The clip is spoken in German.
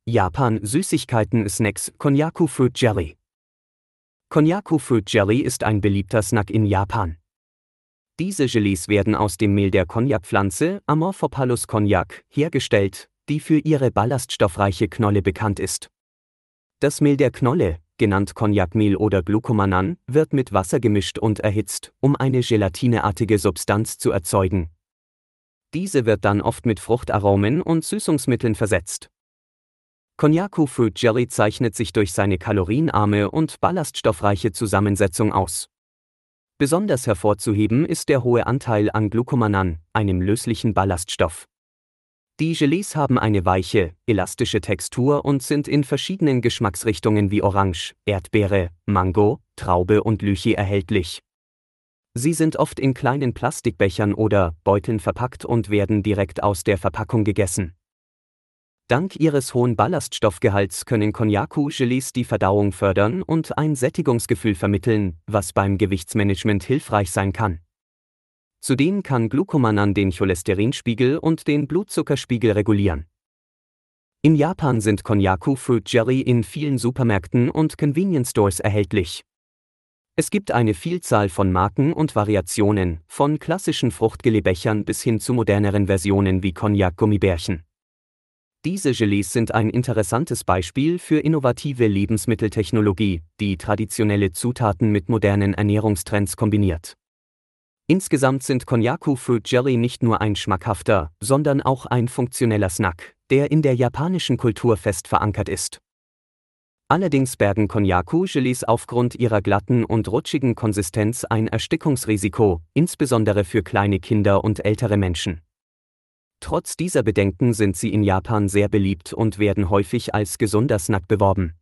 Japan Süßigkeiten Snacks Konnyaku Fruit Jelly. Konnyaku Fruit Jelly ist ein beliebter Snack in Japan. Diese Gelees werden aus dem Mehl der Cognac-Pflanze Amorphopalus cognac hergestellt, die für ihre ballaststoffreiche Knolle bekannt ist. Das Mehl der Knolle, genannt Cognacmehl oder Glucomannan, wird mit Wasser gemischt und erhitzt, um eine gelatineartige Substanz zu erzeugen. Diese wird dann oft mit Fruchtaromen und Süßungsmitteln versetzt. Konnyaku Fruit Jelly zeichnet sich durch seine kalorienarme und ballaststoffreiche Zusammensetzung aus. Besonders hervorzuheben ist der hohe Anteil an Glucomannan, einem löslichen Ballaststoff. Die Gelees haben eine weiche, elastische Textur und sind in verschiedenen Geschmacksrichtungen wie Orange, Erdbeere, Mango, Traube und Lychee erhältlich. Sie sind oft in kleinen Plastikbechern oder Beuteln verpackt und werden direkt aus der Verpackung gegessen. Dank ihres hohen Ballaststoffgehalts können Konnyaku-Gelees die Verdauung fördern und ein Sättigungsgefühl vermitteln, was beim Gewichtsmanagement hilfreich sein kann. Zudem kann Glucomannan den Cholesterinspiegel und den Blutzuckerspiegel regulieren. In Japan sind Konnyaku Fruit Jelly in vielen Supermärkten und Convenience Stores erhältlich. Es gibt eine Vielzahl von Marken und Variationen, von klassischen Fruchtgelebechern bis hin zu moderneren Versionen wie Cognac-Gummibärchen. Diese Gelees sind ein interessantes Beispiel für innovative Lebensmitteltechnologie, die traditionelle Zutaten mit modernen Ernährungstrends kombiniert. Insgesamt sind Konnyaku Fruit Jelly nicht nur ein schmackhafter, sondern auch ein funktioneller Snack, der in der japanischen Kultur fest verankert ist. Allerdings bergen Konnyaku-Gelees aufgrund ihrer glatten und rutschigen Konsistenz ein Erstickungsrisiko, insbesondere für kleine Kinder und ältere Menschen. Trotz dieser Bedenken sind sie in Japan sehr beliebt und werden häufig als gesunder Snack beworben.